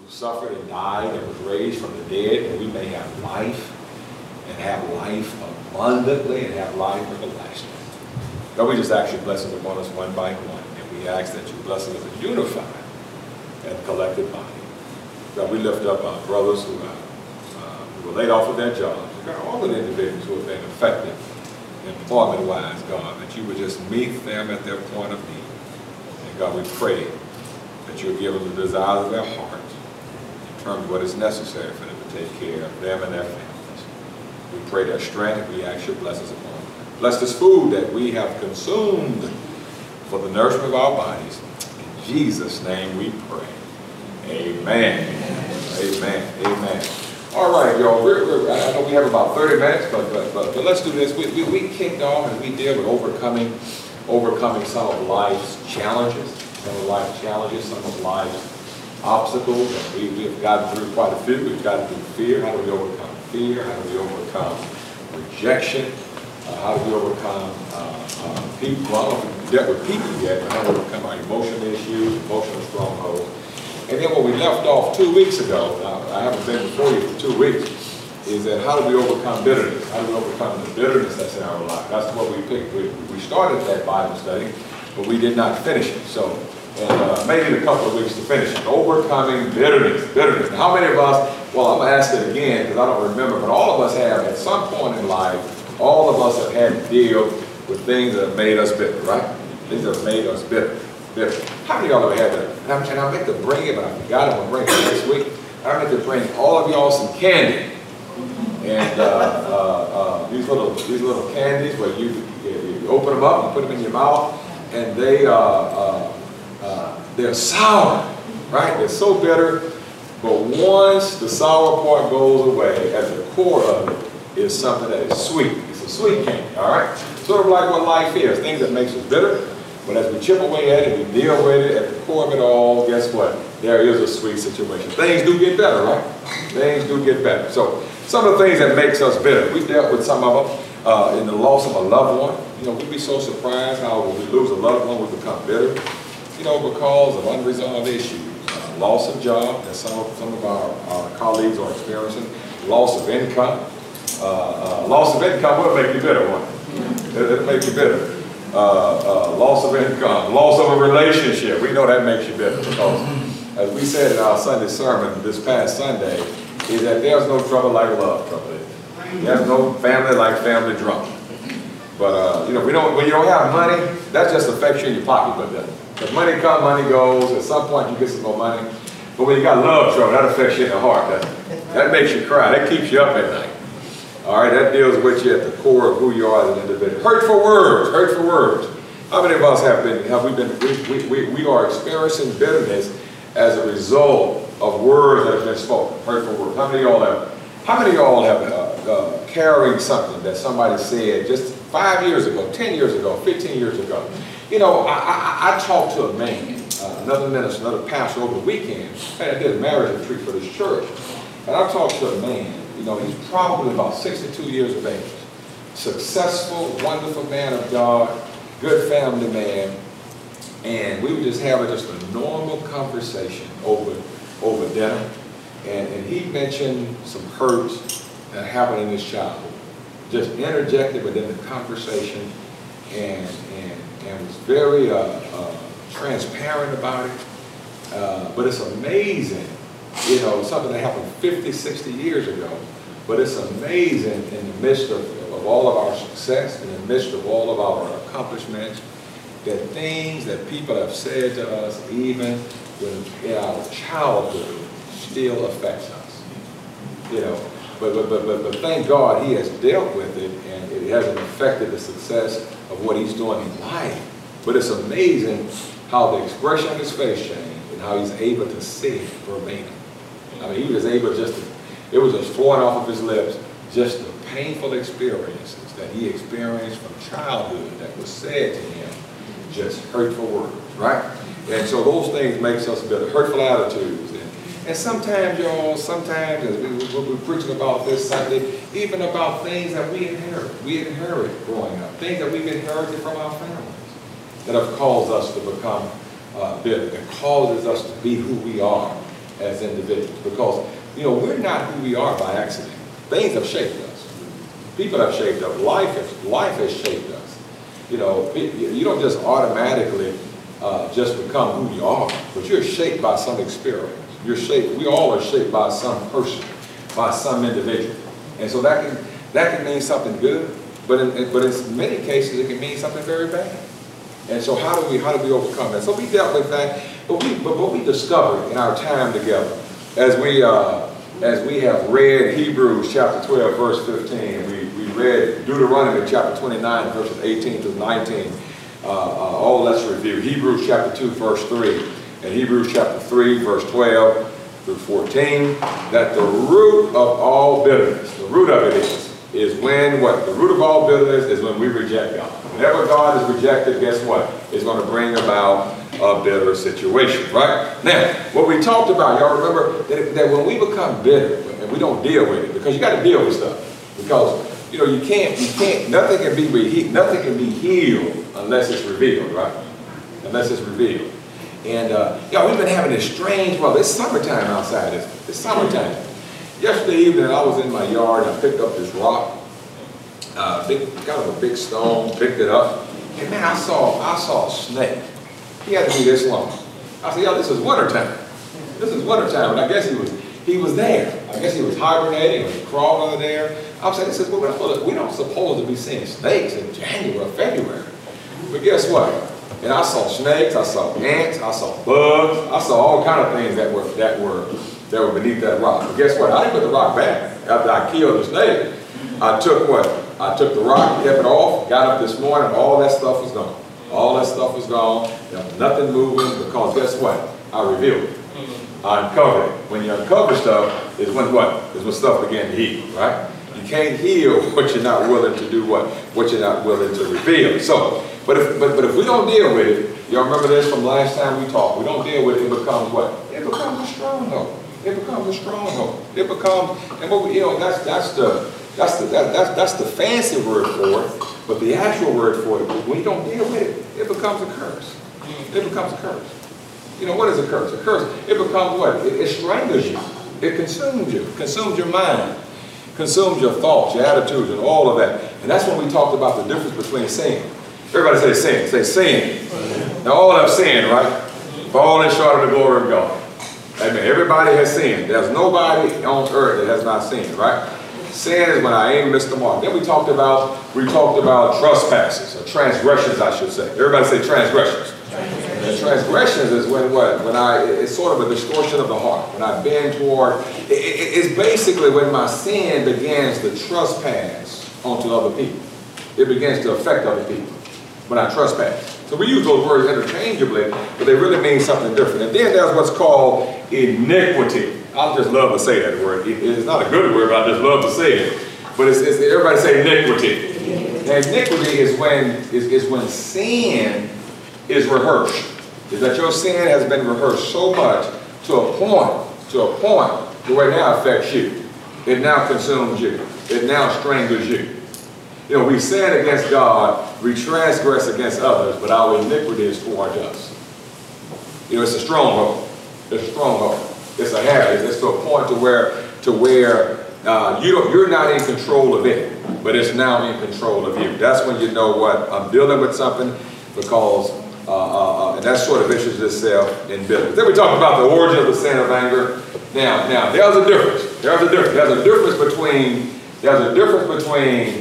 suffered and died and was raised from the dead, that we may have life and have life abundantly and have life everlasting. God, we just ask you blessings upon us one by one, and we ask that you bless us as a unified and collective body. God, we lift up our brothers who were laid off of their jobs. God, all of the individuals who have been affected employment-wise, God, that you would just meet them at their point of need. And God, we pray that you'll give them the desires of their hearts in terms of what is necessary for them to take care of them and their families. We pray their strength, and we ask your blessings upon them. Bless this food that we have consumed for the nourishment of our bodies. In Jesus' name we pray. Amen. Amen. Amen. All right, y'all. I know we have about 30 minutes, but let's do this. We kicked off and we deal with overcoming some of life's challenges, some of life's obstacles. And we have gotten through quite a few. We've gotten through fear. How do we overcome fear? How do we overcome rejection? How do we overcome people? Well, I don't know if we've dealt with people yet, but how do we overcome our emotional issues, emotional strongholds? And then what we left off 2 weeks ago, I haven't been before you for 2 weeks, is that how do we overcome bitterness? How do we overcome the bitterness that's in our life? That's what we picked. We started that Bible study, but we did not finish it. So, and maybe in a couple of weeks to finish it. Overcoming bitterness. Now, how many of us, well, I'm going to ask it again because I don't remember, but all of us have at some point in life, all of us have had to deal with things that have made us bitter, right? Things that have made us bitter. How many of y'all ever had that? And I meant to bring it, but I forgot I'm going to bring it next week. I meant to bring all of y'all some candy. And these little candies where you open them up and put them in your mouth, and they're sour, right? They're so bitter. But once the sour part goes away, at the core of it is something that is sweet. It's a sweet candy, all right? Sort of like what life is, things that makes us bitter. But as we chip away at it, we deal with it, at the core of it all, guess what? There is a sweet situation. Things do get better, right? Things do get better. So some of the things that makes us bitter, we dealt with some of them in the loss of a loved one. You know, we'd be so surprised how when we lose a loved one, we become bitter. You know, because of unresolved issues. Loss of job, that some of our colleagues are experiencing. Loss of income. Loss of income will make you bitter, won't it? It'll make you bitter. Loss of income, loss of a relationship. We know that makes you bitter because, as we said in our Sunday sermon this past Sunday, is that there's no trouble like love trouble. There's no family like family drama. But you know, when you don't have money, that just affects you in your pocketbook, doesn't it? Because money comes, money goes. At some point, you get some more money. But when you got love trouble, that affects you in the heart, doesn't it? That makes you cry. That keeps you up at night. All right, that deals with you at the core of who you are as an individual. Hurtful words. How many of us we are experiencing bitterness as a result of words that have been spoken, hurtful words. How many of y'all have carrying something that somebody said just 5 years ago, 10 years ago, 15 years ago? You know, I talked to a man, another minister, another pastor over the weekend. I did a marriage retreat for this church. And I talked to a man. You know, he's probably about 62 years of age. Successful, wonderful man of God, good family man. And we were just having just a normal conversation over dinner. And he mentioned some hurts that happened in his childhood. Just interjected within the conversation and was very transparent about it. But it's amazing. You know, something that happened 50, 60 years ago. But it's amazing in the midst of all of our success, in the midst of all of our accomplishments, that things that people have said to us, even when in our childhood, still affects us. You know, but thank God he has dealt with it, and it hasn't affected the success of what he's doing in life. But it's amazing how the expression of his face changed and how he's able to say it verbatim. I mean, he was able it was just flowing off of his lips, just the painful experiences that he experienced from childhood that was said to him, just hurtful words, right? And so those things makes us bitter, hurtful attitudes. And sometimes, y'all, as we're preaching about this Sunday, even about things that we inherit growing up, things that we've inherited from our families that have caused us to become bitter, that causes us to be who we are as individuals, because, you know, we're not who we are by accident. Things have shaped us. People have shaped us. Life has shaped us. You know, you don't just automatically just become who you are, but you're shaped by some experience. We all are shaped by some person, by some individual. And so that can mean something good, but in many cases it can mean something very bad. And so how do we overcome that? So we dealt with that, but what we discovered in our time together, as we have read Hebrews chapter 12, verse 15, we read Deuteronomy chapter 29, verses 18 to 19. Let's review Hebrews chapter 2, verse 3, and Hebrews chapter 3, verse 12 through 14, that the root of all bitterness, the root of it is when what? The root of all bitterness is when we reject God. Whenever God is rejected, guess what? It's going to bring about a bitter situation, right? Now, what we talked about, y'all remember that when we become bitter and we don't deal with it, because you got to deal with stuff, because you know you can't, nothing can be healed unless it's revealed, right? Unless it's revealed. And y'all, we've been having this strange weather. It's summertime outside. It's summertime. Yesterday evening, I was in my yard and I picked up this rock. Got a big stone, picked it up, and man, I saw a snake. He had to be this long. I said, yo, this is wintertime. This is wintertime, and I guess he was there. I guess he was hibernating or he crawled under there. I'm saying, this is we don't supposed to be seeing snakes in January or February. But guess what? And I saw snakes, I saw ants, I saw bugs, I saw all kind of things that were beneath that rock. But guess what? I didn't put the rock back after I killed the snake. I took what? I took the rock, kept it off, got up this morning, all that stuff was gone. All that stuff was gone. There was nothing moving, because guess what? I revealed it. I uncovered it. When you uncover stuff is when what? Is when stuff began to heal, right? You can't heal what you're not willing to do, what you're not willing to reveal. So, but if we don't deal with it, y'all remember this from last time we talked, we don't deal with it, it becomes what? It becomes a stronghold. It becomes a stronghold. It becomes, and what we, you know, that's the fancy word for it, but the actual word for it, when you don't deal with it, it becomes a curse. It becomes a curse. You know, what is a curse? A curse, it becomes what? It strangles you. It consumes you. Consumes your mind. Consumes your thoughts, your attitudes, and all of that. And that's when we talked about the difference between sin. Everybody say sin. Say sin. Now all have sinned, right? Falling short of the glory of God. Amen. Everybody has sinned. There's nobody on earth that has not sinned, right? Sin is when I ain't missed the mark. Then we talked about trespasses, or transgressions, I should say. Everybody say transgressions. And transgressions is when what? It's sort of a distortion of the heart. When I bend toward, it's basically when my sin begins to trespass onto other people. It begins to affect other people when I trespass. So we use those words interchangeably, but they really mean something different. And then there's what's called iniquity. I just love to say that word. It's not a good word, but I just love to say it. But everybody say iniquity. And iniquity is when sin is rehearsed. Is that your sin has been rehearsed so much to a point where it now affects you. It now consumes you. It now strangles you. You know, we sin against God, we transgress against others, but our iniquity is towards us. You know, it's a stronghold. It's a stronghold. It's a habit. It's to a point to where you're not in control of it, but it's now in control of you. That's when you know what? I'm dealing with something, because and that sort of issues itself in bitterness. Then we talk about the origin of the sin of anger. Now there's a difference. There's a difference between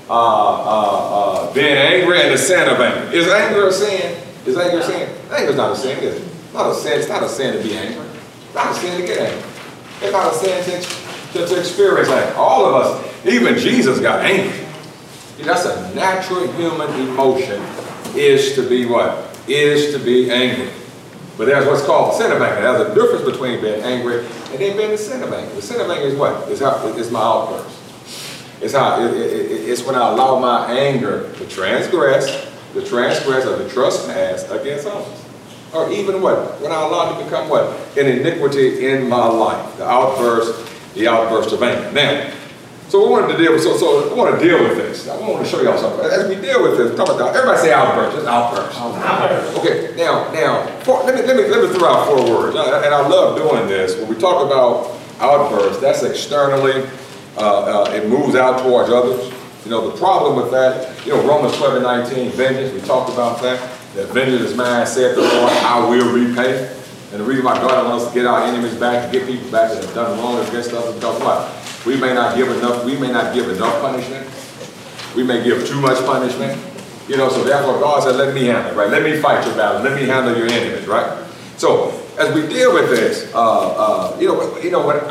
being angry and the sin of anger. Is anger a sin? Is anger a sin? Anger is not a sin, is it? It's not a sin. It's not a sin to be angry. It's not a sin to get angry. It's not a sin to experience anger. All of us, even Jesus got angry. That's a natural human emotion, is to be what? Is to be angry. But there's what's called the sin of anger. There's a difference between being angry and then being the sin of anger. The sin of anger is what? It's my outburst. It's when I allow my anger to transgress or to trespass against others. Or even what? When I allow it to become what? An iniquity in my life. The outburst of anger. Now, So we wanted to deal with, so I want to deal with this. I want to show y'all something. As we deal with this, talk about everybody say outburst. Just outburst. Okay. Now, let me throw out 4 words. And I love doing this. When we talk about outburst, that's externally. It moves out towards others. You know, the problem with that, you know, Romans 12:19, vengeance, we talked about that. That vengeance is mine, saith the Lord, I will repay. And the reason why God wants us to get our enemies back, to get people back that have done wrong against us, because what? We may not give enough punishment. We may give too much punishment. You know, so therefore God said, let me handle it, right? Let me fight your battle. Let me handle your enemies, right? So as we deal with this, you know what?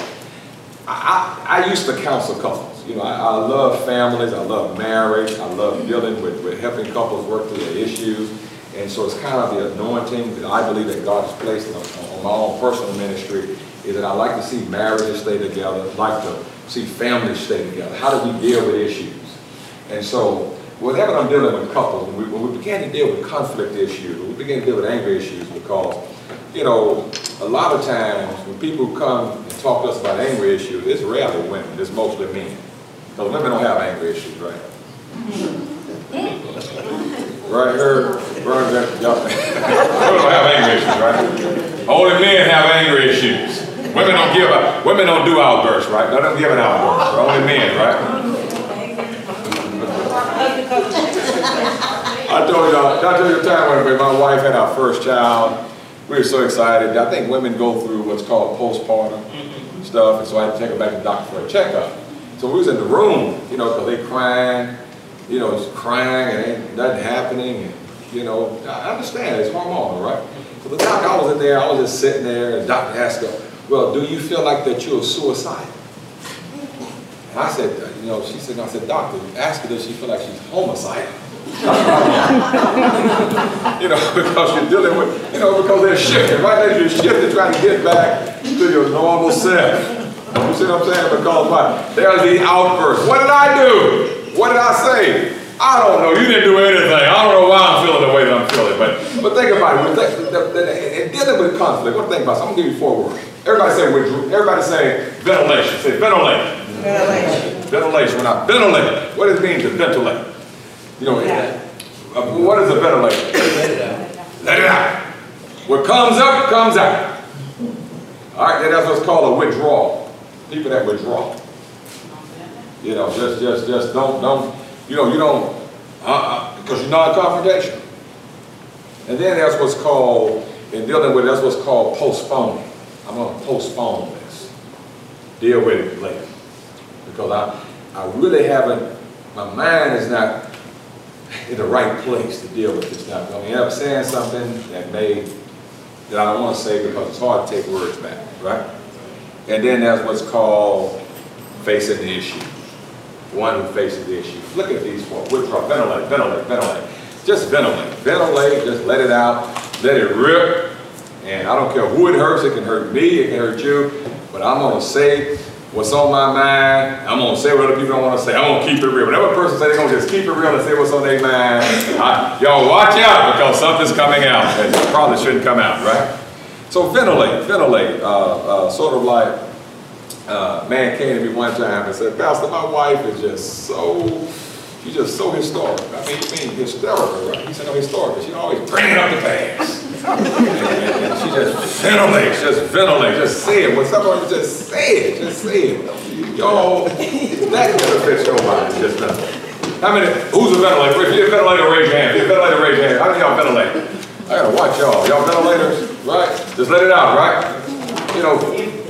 I used to counsel couples. You know, I love families, I love marriage, I love dealing with helping couples work through their issues. And so it's kind of the anointing that I believe that God has placed on my own personal ministry, is that I like to see marriages stay together, I like to see families stay together. How do we deal with issues? And so whenever I'm dealing with couples, when we begin to deal with conflict issues, when we begin to deal with anger issues, because, you know, a lot of times when people come and talk to us about anger issues, it's rarely women, it's mostly men. Because women don't have anger issues, right? Right here, women don't have anger issues, right? Only men have anger issues. Women don't do outbursts, right? They don't give an outburst. Only men, right? I told you a time when my wife had our first child. We were so excited. I think women go through what's called postpartum stuff, and so I had to take her back to the doctor for a checkup. So we was in the room, you know, because they crying, you know, it's crying and ain't nothing happening, and, you know, I understand, it's hormonal, right? So the doctor, I was in there, I was just sitting there, and the doctor asked her, well, do you feel like that you're suicidal? And I said, you know, she said, I said, doctor, ask her does she feel like she's homicidal? You know, because you're dealing with, you know, because they're shifting, right? As you're shifting, trying to get back to your normal self. You see what I'm saying? Because what? There's the outburst. What did I do? What did I say? I don't know. You didn't do anything. I don't know why I'm feeling the way that I'm feeling. But think about it. In dealing with conflict, what do you think about? So I'm going to give you 4 words. Everybody say withdrew. Everybody say ventilation. Say ventilate. Ventilation. Ventilation. When I ventilate, what does it mean to ventilate? You know, what is a ventilation? Let it out. Let it out. What comes up, comes out. All right, then that's what's called a withdrawal. People that withdraw. You know, just don't, you know, you don't, because you're not confrontational. And then that's what's called, in dealing with it, that's what's called postponing. I'm going to postpone this. Deal with it later. Because I really haven't, my mind is not in the right place to deal with this now. I mean, I'm saying something that I don't want to say because it's hard to take words back, right? And then that's what's called facing the issue. One who faces the issue. Look at these 4. Withdraw, ventilate, ventilate, ventilate. Just ventilate. Ventilate, just let it out, let it rip. And I don't care who it hurts, it can hurt me, it can hurt you, but I'm going to say what's on my mind. I'm going to say what other people don't want to say. I'm going to keep it real. Whenever a person says they're going to just keep it real and say what's on their mind, y'all watch out because something's coming out that probably shouldn't come out, right? So ventilate, sort of like, man came to me one time and said, Pastor, my wife is just she's just so historical. I mean, you mean hysterical, right? He said, I'm historical. She's always bringing up the past. and she just ventilates, just say it. When someone just say it, Y'all, that benefits your body, just nothing. How many, who's a ventilator? If you're a ventilator, raise your hand. If you're a ventilator, raise your hand. How many of y'all ventilate? I gotta watch y'all. Y'all ventilators, right? Just let it out, right? You know,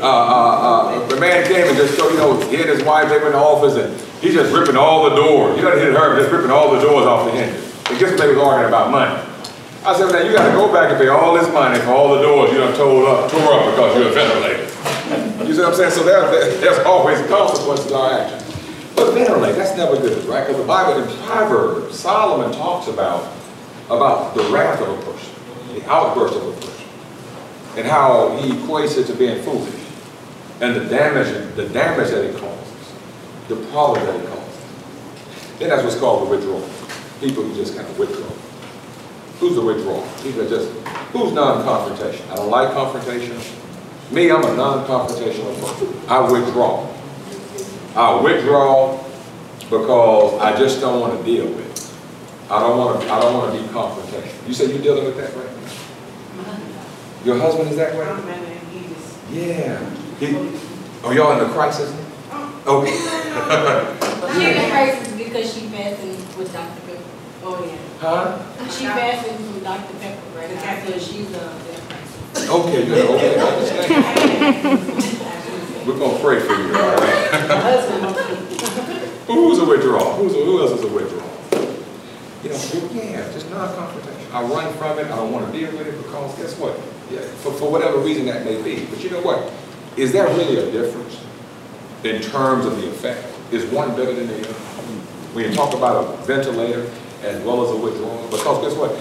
the man came and just showed, you know, he and his wife, they went to the office and he's just ripping all the doors. You don't hit her, just ripping all the doors off the hinges. And guess what they was arguing about? Money. I said, well, now you gotta go back and pay all this money for all the doors you done tore up because you're a ventilator. You see what I'm saying? So there's always consequences to our actions. But ventilate, that's never good, right? Because the Bible in Proverbs, Solomon talks about the wrath of a person, the outburst of a person, and how he equates it to being foolish, and the damage that it causes, the problem that it causes. Then that's what's called the withdrawal. People who just kind of withdraw. Who's the withdrawal? People who's non-confrontation? I don't like confrontation. Me, I'm a non-confrontational person. I withdraw. I'll withdraw because I just don't want to deal with it. I don't want to be confrontational. You say you're dealing with that right now? Your husband is that way? Yeah. Oh, y'all in the crisis? Okay. She's in the crisis because she fasting with Dr. Pepper. Oh yeah. Huh? She fasting from Dr. Pepper right now, so she's in a crisis. Okay, good. Okay, I understand. We're gonna pray for you, all right? Who's a withdrawal? Who else is a withdrawal? You know, yeah, just non-confrontation. I run from it. I don't want to deal with it because guess what? Yeah, for whatever reason that may be. But you know what? Is there really a difference in terms of the effect? Is one better than the other? When you talk about a ventilator as well as a withdrawal, because guess what?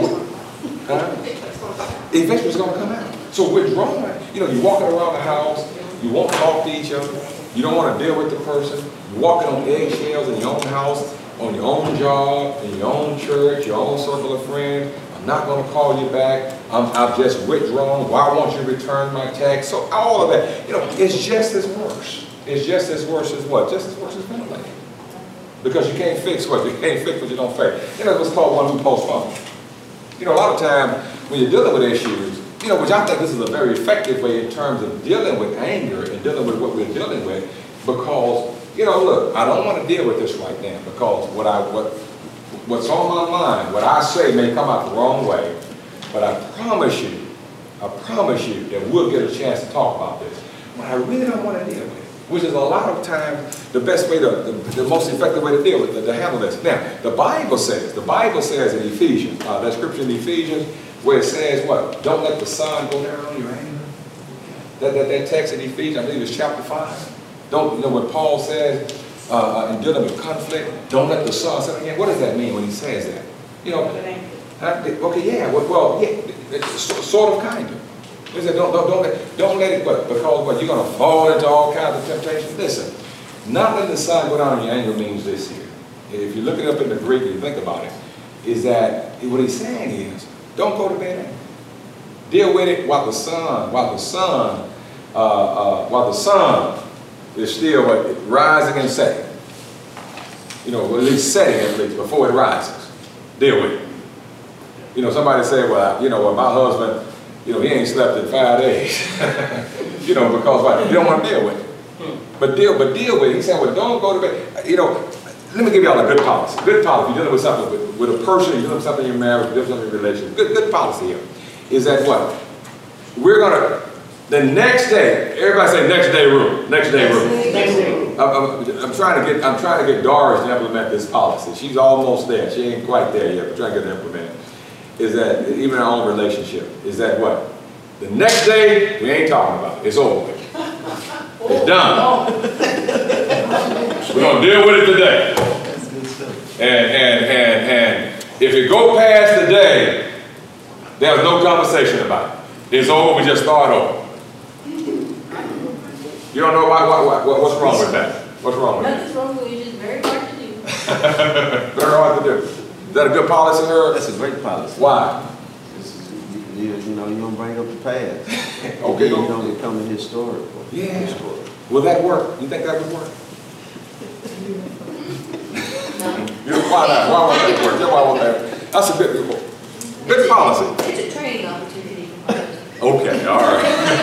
Eventually it's going to come out. So withdrawing, you know, you're walking around the house, you won't talk to each other, you don't want to deal with the person, you're walking on eggshells in your own house, on your own job, in your own church, your own circle of friends. I'm not going to call you back. I've just withdrawn. Why won't you return my text? So all of that, you know, it's just as worse. It's just as worse as what? Just as worse as ventilating. Because you can't fix what? You can't fix what you don't fix. You know, what's called one who postpones. You know, a lot of times when you're dealing with issues, you know, which I think this is a very effective way in terms of dealing with anger and dealing with what we're dealing with, because, you know, look, I don't want to deal with this right now because what's on my mind, what I say may come out the wrong way, but I promise you that we'll get a chance to talk about this. What I really don't want to deal with, which is a lot of times the best way the most effective way to deal with it, to handle this. Now, the Bible says in Ephesians, that scripture in Ephesians, where it says what? Don't let the sun go down on your anger. That text in Ephesians, I believe it's chapter 5. Don't, you know, when Paul says, in dealing with conflict, don't let the sun set again. What does that mean when he says that? You know, okay, yeah, well, yeah, sort of, kind of. He said, don't let it, what? Because what? You're going to fall into all kinds of temptations. Listen, not letting the sun go down on your anger means this here. If you look it up in the Greek and you think about it, is that what he's saying is, don't go to bed angry. Deal with it while the sun is still rising and setting. You know, at least setting at least before it rises. Deal with it. You know, somebody said, well, you know, well, my husband, you know, he ain't slept in 5 days. You know, because what? You don't want to deal with it. But deal with it. He said, well, don't go to bed. You know, let me give y'all a good policy. Good policy. You're dealing with something with a person, you're dealing with something in your marriage, you're dealing with something in your relationship. Good policy here. Is that what? We're gonna, the next day, everybody say next day rule. Next day rule. I'm trying to get Doris to implement this policy. She's almost there. She ain't quite there yet, but trying to get it implemented. Is that even our own relationship? Is that what? The next day, we ain't talking about it. It's over with. It's done. We're gonna deal with it today. That's good stuff. And if it go past the day, there's no conversation about it. It's over. We just start over. You don't know what's wrong with that? What's wrong with that? Nothing's wrong with it. It's just very hard to do. Very hard to do. Is that a good policy, Herb? That's a great policy. Why? You know, you don't bring up the past. Okay. You don't become historical. Yeah. Will that work? You think that would work? Why not? Why won't that work? Why won't that? That's a good policy. It's a training opportunity for others. Okay, all right.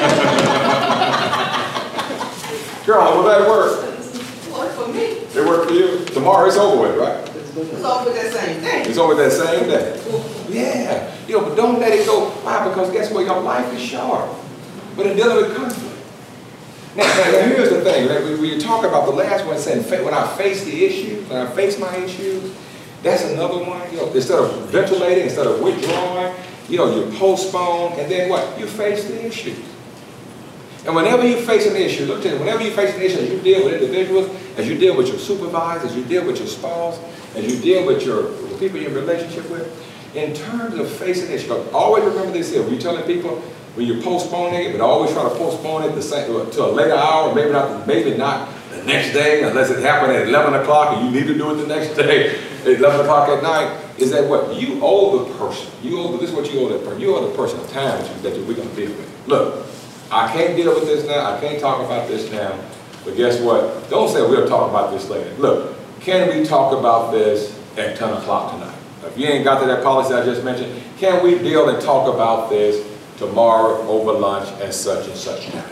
Carol, will that work? It worked for me. It worked for you? Tomorrow it's over with, right? It's over with that same thing. It's over that same day. Yeah. You know, but don't let it go. Why? Because guess what? Your life is short. But in dealing with conflict. Now here's the thing. When you talk about the last one, saying when I face the issues, when I face my issues, that's another one. You know, instead of ventilating, instead of withdrawing, you know, you postpone, and then what? You face the issues. And whenever you face an issue, look at it, whenever you face an issue, as you deal with individuals, as you deal with your supervisor, as you deal with your spouse, as you deal with the people you're in relationship with, in terms of facing issues, always remember this here. When you're telling people, when you're postponing it, but always try to postpone it to a later hour, maybe not the next day, unless it happened at 11 o'clock and you need to do it the next day at 11 o'clock at night, is that what? You owe the person. This is what you owe that person. You owe the person a time that we're going to deal with. Look, I can't deal with this now. I can't talk about this now. But guess what? Don't say we'll talk about this later. Look, can we talk about this at 10 o'clock tonight? If you ain't got to that policy I just mentioned, can we deal and talk about this tomorrow over lunch at such and such time?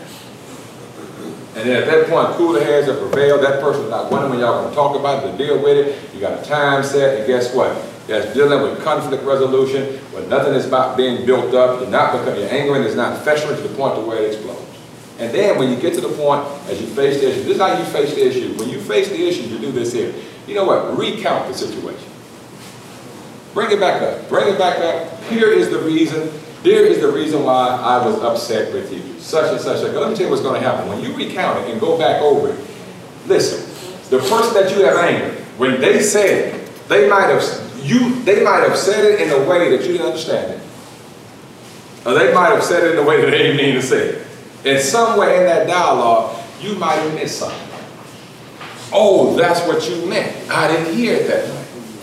And then at that point, cooler heads have prevailed. That person's not wondering when y'all gonna talk about it, to deal with it. You got a time set, and guess what? That's dealing with conflict resolution, where nothing is about being built up. You're not becoming, your anger is not festering to the point to where it explodes. And then when you get to the point, as you face the issue, this is how you face the issue. When you face the issue, you do this here. You know what? Recount the situation. Bring it back up. Bring it back up. Here is the reason. Here is the reason why I was upset with you. Such and such. Let me tell you what's going to happen. When you recount it and go back over it, listen, the person that you have angered, when they said it, they might have said it in a way that you didn't understand it. Or they might have said it in a way that they didn't mean to say it. In some way in that dialogue, you might have missed something. Oh, that's what you meant. I didn't hear it that way.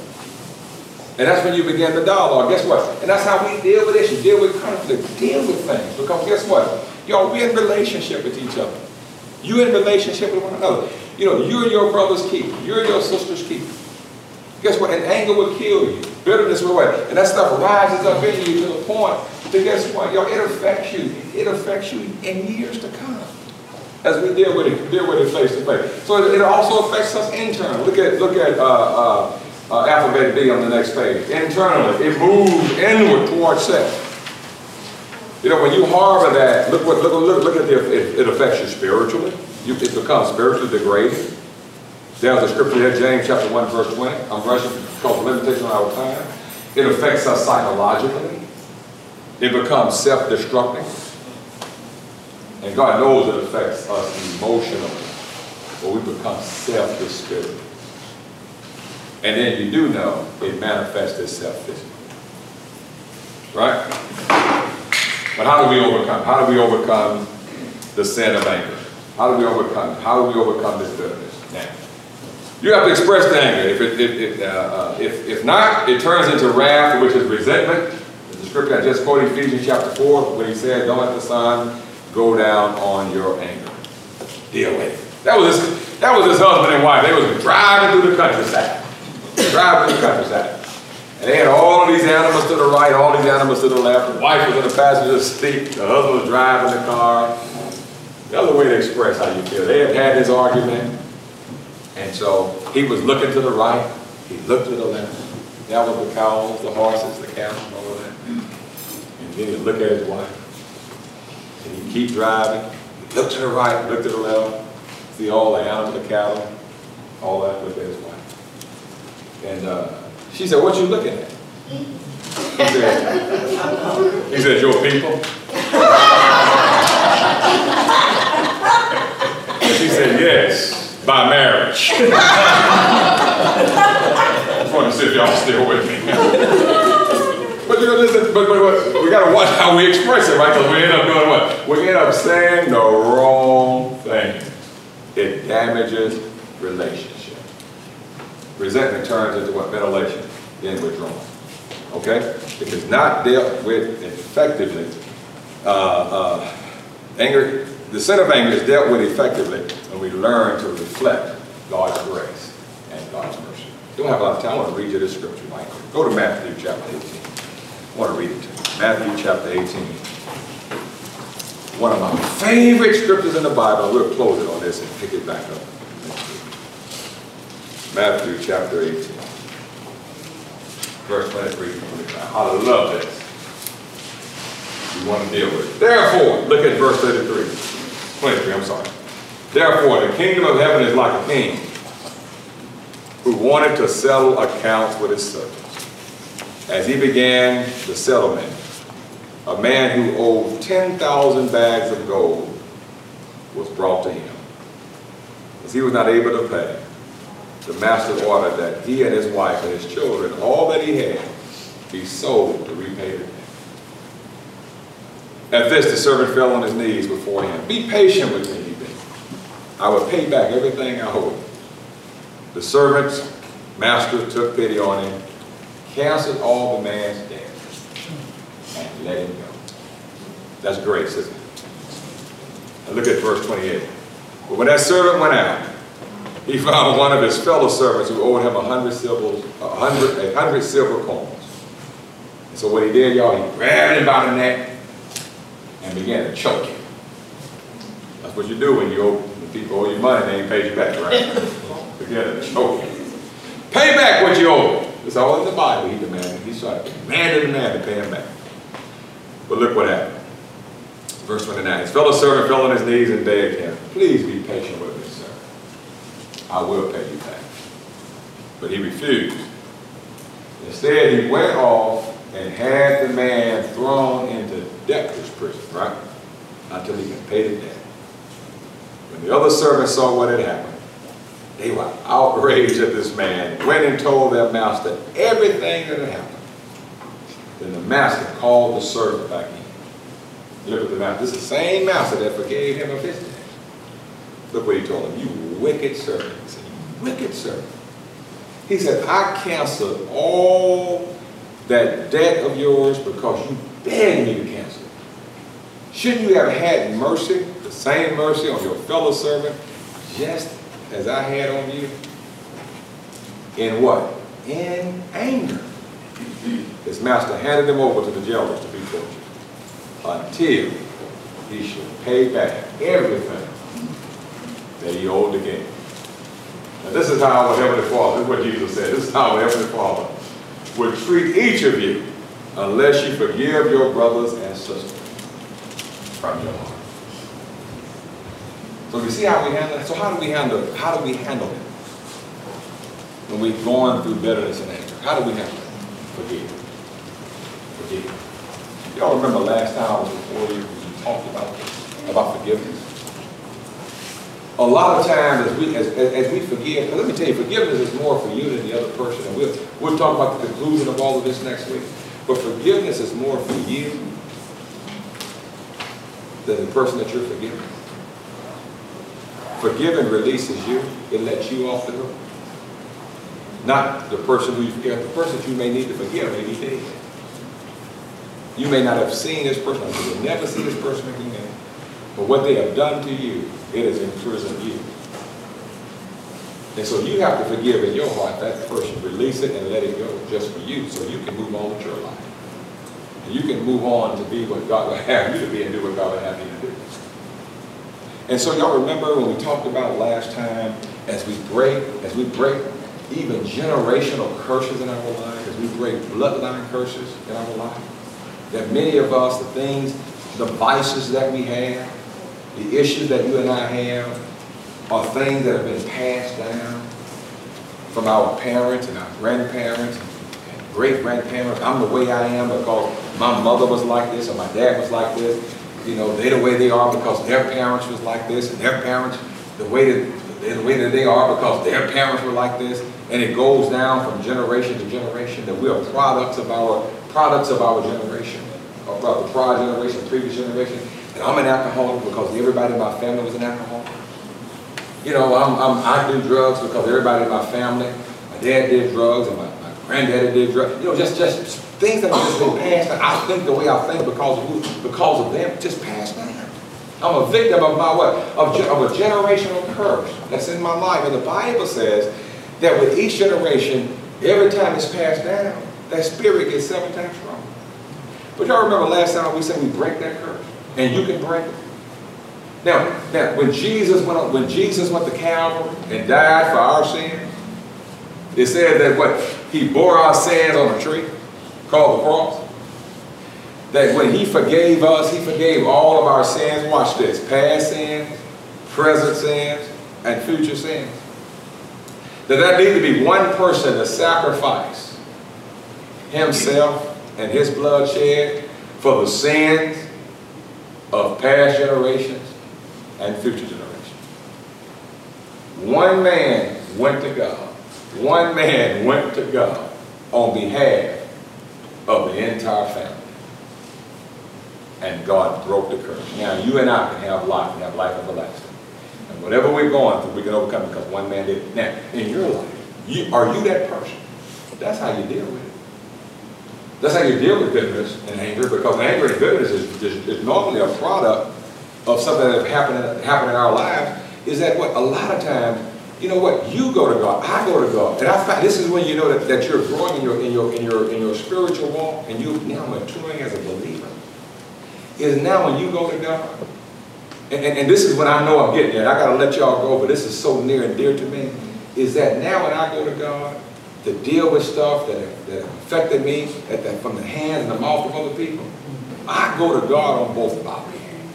And that's when you begin the dialogue. Guess what? And that's how we deal with issues, deal with conflict, deal with things. Because guess what? Y'all, we're in relationship with each other. You're in relationship with one another. You know, you're your brother's keeper. You're your sister's keeper. Guess what? And anger will kill you. Bitterness will what? And that stuff rises up in you to the point that guess what? Y'all, it affects you. It affects you in years to come. As we deal with it face to face. So it also affects us internally. Look at alphabet B on the next page. Internally, it moves inward towards self. You know, when you harbor that, look at it affects you spiritually. It becomes spiritually degrading. There's a scripture here, James chapter 1, verse 20. I'm rushing because of limitation on our time. It affects us psychologically. It becomes self-destructing. And God knows it affects us emotionally. But we become self-despairing. And then you do know it manifests itself physically. Right? But how do we overcome? How do we overcome the sin of anger? How do we overcome it? How do we overcome this bitterness? Now, you have to express the anger. If not, it turns into wrath, which is resentment. The scripture I just quoted, Ephesians chapter 4, when he said, don't let the sun go down on your anger. Deal with it. That was his husband and wife. They was driving through the countryside. Driving through the countryside. And they had all of these animals to the right, all these animals to the left. The wife was in the passenger seat. The husband was driving the car. The other way to express how you feel. They had had this argument. And so he was looking to the right. He looked to the left. That was the cows, the horses, the cattle, all of that. And then he'd look at his wife. And he'd keep driving. He'd look to the right, look to the left. See all the animals, the cattle, all that. Look at his wife. And she said, what you looking at? He said, your people. And she said, yes, by marriage. I just want to see if y'all still with me. But you know, listen, but we got to watch how we express it, right? Because we end up doing what? We end up saying the wrong thing. It damages relationship. Resentment turns into what? Ventilation, then withdrawal. Okay? If it's not dealt with effectively, anger, the sin of anger is dealt with effectively when we learn to reflect God's grace and God's mercy. Don't have a lot of time. I want to read you this scripture right quick. Go to Matthew chapter 18. I want to read it to you. Matthew chapter 18. One of my favorite scriptures in the Bible. We'll close it on this and pick it back up. Matthew chapter 18. Verse 23 to 25. I love this. You want to deal with it. Therefore, look at verse 33. 23, I'm sorry. Therefore, the kingdom of heaven is like a king who wanted to settle accounts with his servants. As he began the settlement, a man who owed 10,000 bags of gold was brought to him. As he was not able to pay, the master ordered that he and his wife and his children, all that he had, be sold to repay the debt. At this, the servant fell on his knees before him. Be patient with me, he begged. I will pay back everything I owe. The servant's master took pity on him, canceled all the man's debt, and let him go. That's grace, isn't it? And look at verse 28. But when that servant went out, he found one of his fellow servants who owed him 100 silver coins. And so what he did, y'all, he grabbed him by the neck and began to choke him. That's what you do when people owe you money, they ain't paid you back, right? Began to choke him. Pay back what you owe. It's all in the Bible, he demanded. He demanded the man to pay him back. But look what happened. Verse 29, his fellow servant fell on his knees and begged him, please be patient with me, sir. I will pay you back. But he refused. Instead, he went off and had the man thrown into debtor's prison, right? Until he could pay the debt. When the other servants saw what had happened, they were outraged at this man, went and told their master everything that had happened. Then the master called the servant back in. Look at the master. This is the same master that forgave him of his debt. Look what he told him. You wicked servant. He said, you wicked servant. He said, I canceled all that debt of yours because you begged me to cancel it. Shouldn't you have had mercy, the same mercy on your fellow servant, just as I had on you? In what? In anger. His master handed him over to the jailers to be tortured until he should pay back everything that he owed the king. Now this is how our Heavenly Father, this is what Jesus said, this is how our Heavenly Father would treat each of you unless you forgive your brothers and sisters from your heart. So you see how we handle it? So how do we handle it? How do we handle it? When we're going through bitterness and anger, how do we handle it? Forgive. Forgive. Y'all remember last time I was before you, we talked about forgiveness? A lot of times as we forgive, let me tell you, forgiveness is more for you than the other person. And we'll talk about the conclusion of all of this next week. But forgiveness is more for you than the person that you're forgiving. Forgiving releases you. It lets you off the hook. Not the person who you forgive. The person that you may need to forgive may be dead. You may not have seen this person, or you will never see this person again. But what they have done to you, it has imprisoned you. And so you have to forgive in your heart that person. Release it and let it go just for you so you can move on with your life. And you can move on to be what God would have you to be and do what God would have you to do. And so y'all remember when we talked about last time, as we break even generational curses in our lives, as we break bloodline curses in our life, that many of us, the things, the vices that we have, the issues that you and I have, are things that have been passed down from our parents and our grandparents and great-grandparents. I'm the way I am because my mother was like this or my dad was like this. You know, they're the way they are because their parents was like this, and their parents, the way that they are because their parents were like this. And it goes down from generation to generation that we are products of our generation, or the prior generation, previous generation. And I'm an alcoholic because everybody in my family was an alcoholic. You know, I do drugs because everybody in my family, my dad did drugs and my granddaddy did drugs. You know, just things that have just been passed down. I think the way I think because of them, just passed down. I'm a victim of my what? Of a generational curse that's in my life. And the Bible says that with each generation, every time it's passed down, that spirit gets 7 times stronger. But y'all remember last time we said we break that curse, and you can break it. Now when Jesus went to Calvary and died for our sins, it said that what? He bore our sins on a tree, called the cross. That when he forgave us, he forgave all of our sins. Watch this: past sins, present sins, and future sins. That needs to be one person to sacrifice himself and his blood shed for the sins of past generations and future generations. One man went to God. One man went to God on behalf of the entire family. And God broke the curse. Now you and I can have life everlasting. And whatever we're going through, we can overcome it because one man did it. Now, in your life, are you that person? That's how you deal with it. That's how you deal with bitterness and anger, because anger and bitterness is normally a product of something that happened in our lives. is that what a lot of times, you know what, you go to God, I go to God, and I find this is when you know that you're growing in your spiritual walk, and you now maturing as a believer. Is now when you go to God, and this is when I know I'm getting there. I got to let y'all go, but this is so near and dear to me. Is that now when I go to God to deal with stuff that affected me from the hands and the mouth of other people, I go to God on both bodies.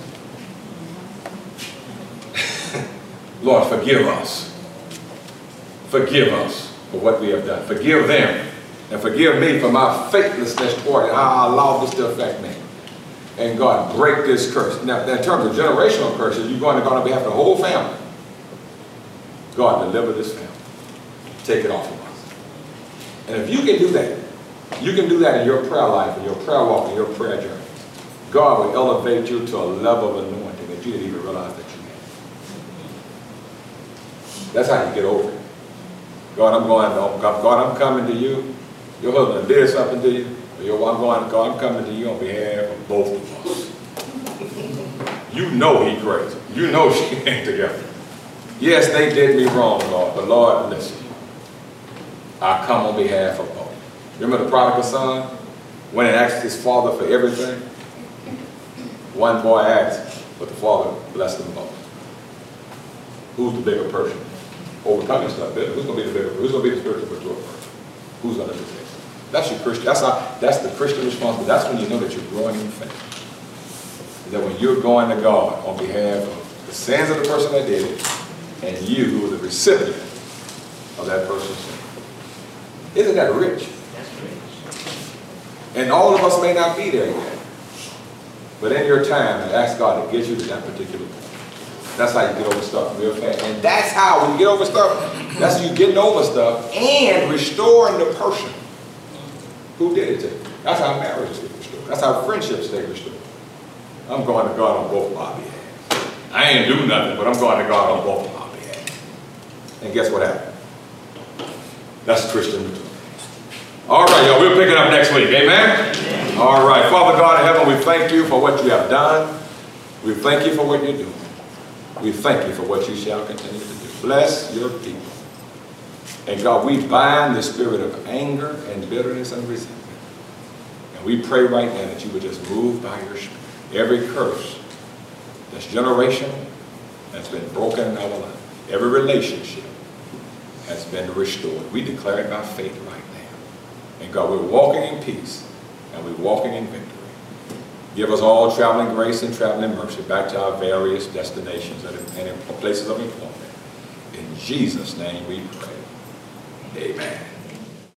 Lord, forgive us. Forgive us for what we have done. Forgive them. And forgive me for my faithlessness toward it, how I allowed this to affect me. And God, break this curse. Now, in terms of generational curses, you're going to God on behalf of the whole family. God, deliver this family. Take it off of us. And if you can do that, you can do that in your prayer life, in your prayer walk, in your prayer journey. God will elevate you to a level of anointing that you didn't even realize that you had. That's how you get over it. God, I'm coming to you. Your husband did something to you. I'm coming to you on behalf of both of us. You know he crazy. You know she ain't together. Yes, they did me wrong, Lord, but Lord, listen. I come on behalf of both. Remember the prodigal son? When he asked his father for everything? One boy asked, but the father blessed them both. Who's the bigger person? Overcoming stuff better. Who's going to be the bigger? Who's going to be the spiritual mature person? Who's going to do this? That's your Christian. That's the Christian responsibility. That's when you know that you're growing in faith. That when you're going to God on behalf of the sins of the person that did it, and you who are the recipient of that person's sin. Isn't that rich? That's rich. And all of us may not be there yet. But in your time, ask God to get you to that particular point. That's how you get over stuff real fast. And that's how, when you get over stuff, that's how you getting over stuff and restoring the person who did it to you. That's how marriages get restored. That's how friendships stay restored. I'm going to God on both my behalf. I ain't do nothing, but I'm going to God on both my behalf. And guess what happened? That's Christian maturity. All right, y'all, we'll pick it up next week. Amen? All right. Father God in heaven, we thank you for what you have done. We thank you for what you're doing. We thank you for what you shall continue to do. Bless your people. And God, we bind the spirit of anger and bitterness and resentment. And we pray right now that you would just move by your spirit. Every curse that's generational has been broken in our life. Every relationship has been restored. We declare it by faith right now. And God, we're walking in peace and we're walking in victory. Give us all traveling grace and traveling mercy back to our various destinations and places of employment. In Jesus' name we pray. Amen.